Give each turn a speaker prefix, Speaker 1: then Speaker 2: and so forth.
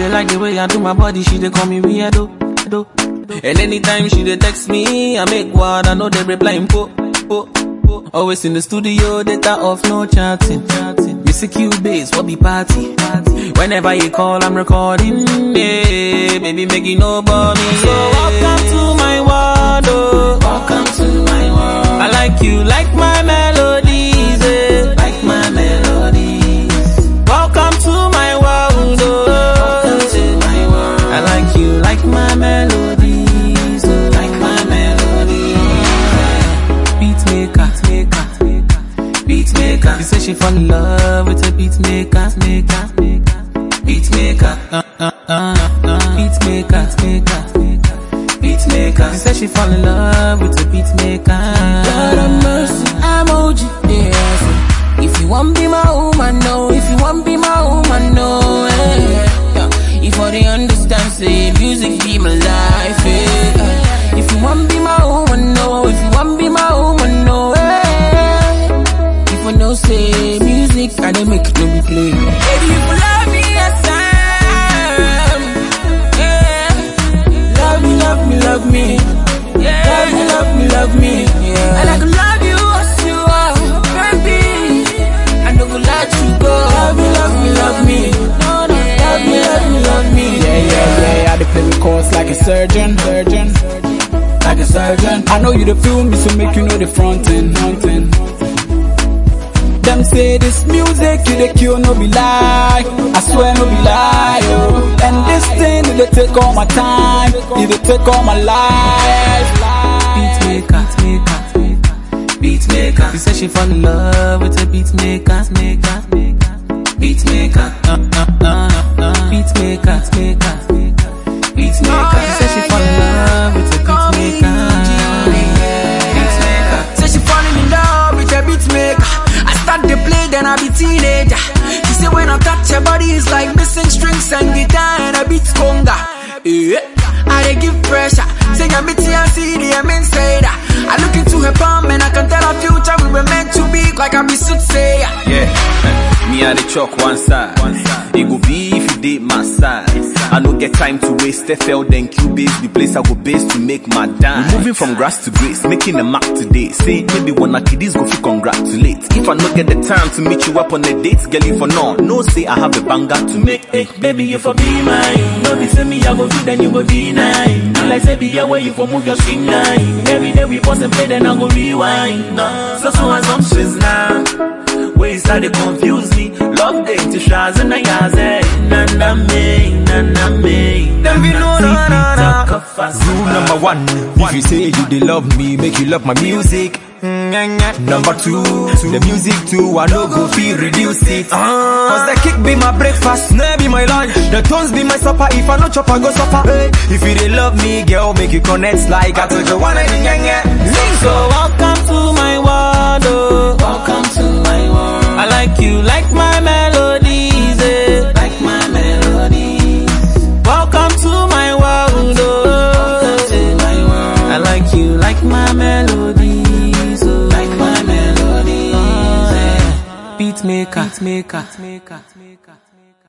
Speaker 1: dey like the way I do my body, she dey call me weirdo. And anytime she dey text me, I make wild, I know they replying po. Always in the studio, data off, no chatting. Music Cubase, what be party? Whenever you call, I'm recording. Yeah, baby, make it no bother me. So welcome to my world, oh. Welcome to my world. I like you, like my melodies, eh. Like my melodies. Welcome to my world, oh. Welcome to my world. I like you, like my melodies, oh. Like my melodies. Beatmaker. She said she fall in love with a beatmaker. Beatmaker. She said she fall in love with a beatmaker.
Speaker 2: God have mercy, emoji. Yeah. If you want be my woman, no. If you want be my woman, no. Yeah. If you they understand, say music be my life. Yeah. If you want be my woman, no. If you want be my woman, no. If you know say music, I don't make it no be play. Baby, if you love me, yes I am. Yeah. Love me. Yeah. Love me. Yeah. And I can love you as you are, baby. I don't go let you go. Love me. No. Love me.
Speaker 3: Yeah. I dey play with chords like a surgeon. Like a surgeon. I know you dey feel me, so make you know the front end. Them say this music, you dey cure, no be lie. I swear, no be lie, oh. And this thing, it dey take all my time. It dey take all my life.
Speaker 1: Beatmaker. She said she fall in love with a beatmaker. Beatmaker. She said she fall in love with a beatmaker.
Speaker 2: Say she falling in love with a beatmaker. I start to play, then I be teenager. She say when I touch her body, it's like missing strings and guitar and a beat conga. Yeah. I dey give pressure. Say I'm bitty and see the insider. I look into her palm and I can tell her future we were meant to be, like I be soothsayer.
Speaker 4: Yeah, me and the chalk one side. It go be if you did my side. I no get time to waste. FL then Cubase, the place I go base to make my dime. We're moving from grass to grace, making a mark today. Say maybe one of kiddies go feel congratulate. If I no get the time to meet you up on a date, girl, if for no say I have a banger to make.
Speaker 1: Hey, baby, you for be mine. No be say me I go do, then you go deny. And like say be here where you for move your string line. Every day we pause and play, then I go rewind. So assumptions now. Ways that they confuse me. Love date to Shaz and Ayaze. Nana me. Then we know
Speaker 5: Rule number 1, if you say you they love me, make you love my music. Number 2, the music too, I no go feel reduce it. Cause the kick be my breakfast, snare be my lunch. The tones be my supper, if I no chop I go suffer. Hey, if you they love me, girl, make you connect like I told you one and
Speaker 1: So welcome to my world, oh. Welcome to my world. I like you, like my melodies, eh. Like my melodies. Welcome to my world, oh. Welcome to my world. I like you, like my melodies, oh. Like my melodies, eh. Beatmaker.